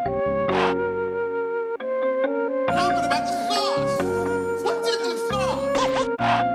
About the sauce. What's in the sauce?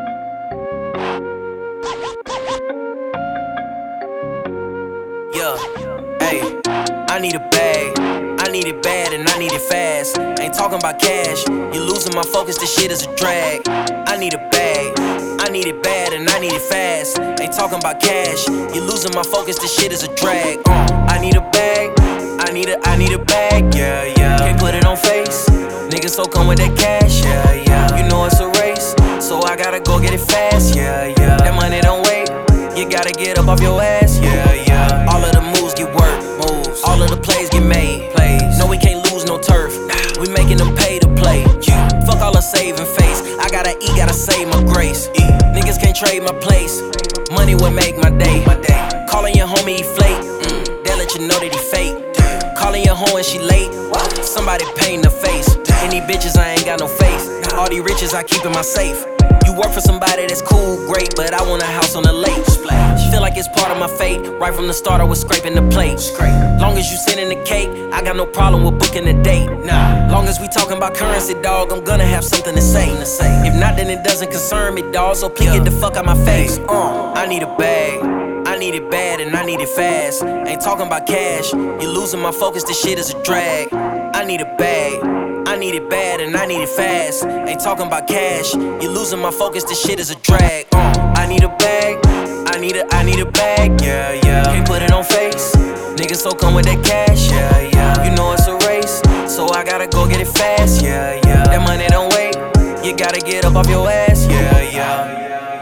Yeah, hey, I need a bag. I need it bad and I need it fast. Ain't talking about cash. You're losing my focus, this shit is a drag. I need a bag. I need it bad and I need it fast. Ain't talking about cash. You're losing my focus, this shit is a drag. I need a bag. I need a bag. Yeah, yeah. Can't put it on face. Niggas so come with that cash. Yeah, yeah. You know it's a race, so I gotta go get it fast. Yeah, yeah. That money don't wait. You gotta get up off your ass. Yeah, yeah. All of the moves get work. Moves. All of the plays get made. Plays. No, we can't lose no turf. We making them pay to play. Fuck all the saving face. I gotta eat, gotta save my grace. Niggas can't trade my place. Money would make my day. Calling your homie, he flake. They'll let you know that he fake. Calling your hoe and she late. Somebody painting the face. Any bitches, I ain't got no faith. All these riches, I keep in my safe. You work for somebody that's cool, great, but I want a house on the lake. Feel like it's part of my fate. Right from the start, I was scraping the plate. Long as you sending the cake, I got no problem with booking a date. Nah, long as we talking about currency, dog, I'm gonna have something to say. If not, then it doesn't concern me, dog. So please get the fuck out my face. I need a bag. I need it bad and I need it fast. Ain't talking about cash. You're losing my focus, this shit is a drag. I need a bag. I need it bad and I need it fast. Ain't talking about cash. You're losing my focus, this shit is a drag. I need a bag. I need a bag. Yeah, yeah. Can't put it on face. Niggas so come with that cash. Yeah, yeah. You know it's a race, so I gotta go get it fast. Yeah, yeah. That money don't wait. You gotta get up off your ass. Yeah, yeah.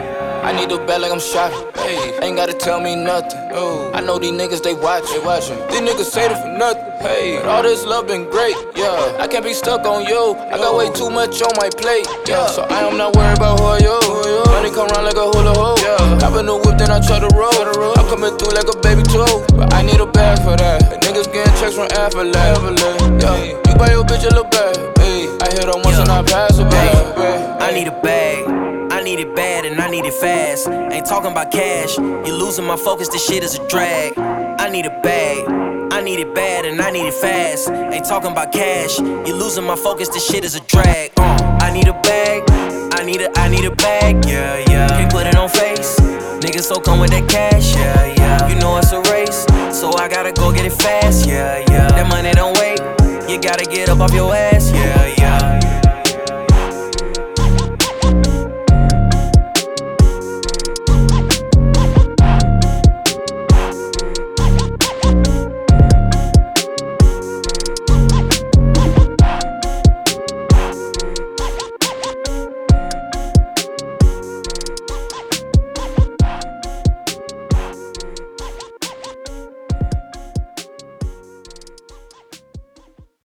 I need a bag like I'm shot. Hey, ain't gotta tell me nothing. Oh, I know these niggas, they watchin'. These niggas say it for nothing. Hey, but all this love been great. Yeah, I can't be stuck on you. I got way too much on my plate. Yeah, so I am not worried about who are you. Money come round like a hula hoop. Yeah, cop a new whip, then I try to roll. I'm coming through like a baby too, but I need a bag for that. Niggas getting checks from Avalanche. Yeah, you buy your bitch a little bag. Hey, I hit her once and I pass her back. I need a bag. I need it bad and I need it fast. Ain't talking about cash. You're losing my focus, this shit is a drag. I need a bag. I need it bad and I need it fast. Ain't talking about cash. You're losing my focus, this shit is a drag. I need a bag. I need a bag. Yeah, yeah. Can't put it on face. Niggas so come with that cash. Yeah, yeah. You know it's a race, so I gotta go get it fast. Yeah, yeah. That money don't wait. You gotta get up off your ass. Yeah, yeah.